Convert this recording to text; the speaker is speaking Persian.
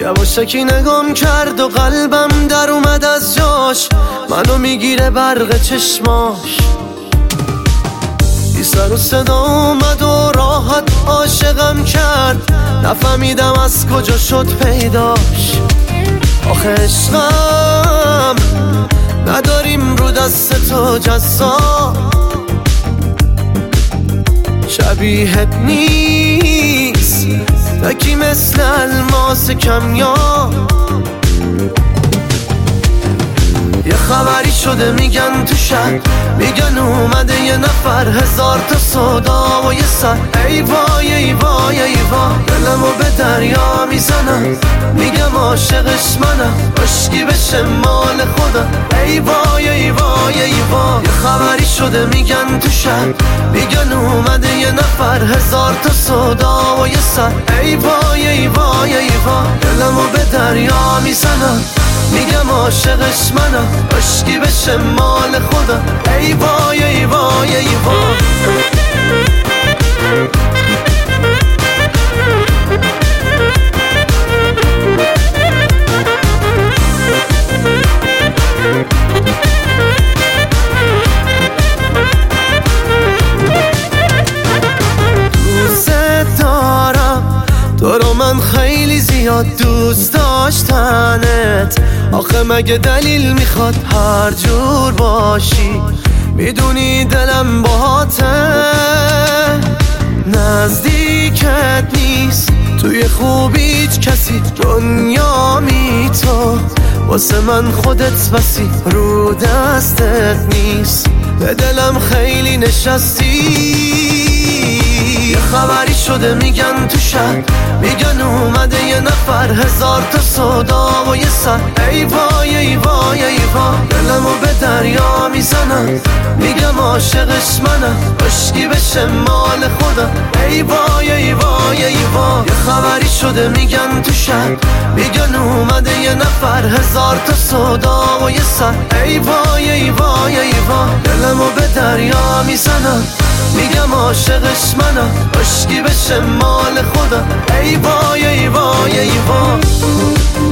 یواشکی نگام کرد و قلبم در اومد از جاش، منو میگیره برق چشماش. بی سر و صدا اومد و راحت عاشقم کرد، نفهمیدم از کجا شد پیداش. آخه عشقم نداریم رو دست تو جزا، شبیهت نیست تکی مثل الماس کمیاب. یه خبری شده میگن تو شهر، میگن اومده یه نفر، هزار تا صدا و یه سر. ای وای ای وای ای وای، دلمو به دریا میزنم، میگم عاشقش منم، عشقی بشه مال خودم. ای وای ای وای ای وای، یه خبری شده میگن تو شهر، میگن اومده یه نفر، هزار تا صدا و یه سر. ای وای ای وای ای وای، دلمو به دریا میزنم، میگم عاشقش منم، عشقی بشه مال خودم. ای وای ای وای ای وای. دوست دارم تو رو من خیلی زیاد دوست داشتنت، آخه مگه دلیل میخواد هر جور باشی؟ میدونی دلم باهاته، نزدیکت نیست توی خوبیت کسی، دنیامی تو واسه من خودت بسی، رو دستت نیست به دلم خیلی نشستی. یه خبری شده میگن تو شهر، میگن اومده یه نفر، هزار تا صدا و یه سر. ای وای ای وای ای وای، دلمو به دریا میزنم، میگم عاشقش منم، عشقی بشه مال خودم. ای وای ای وای ای وای، یه خبری شده میگن تو شهر، میگن اومده یه نفر، هزار تا صدا و یه سر. ای وای ای وای ای وای، دلمو به دریا میزنم، میگم عاشقش منم، عشقی بشه مال خودم. ای وای ای وای ای وای.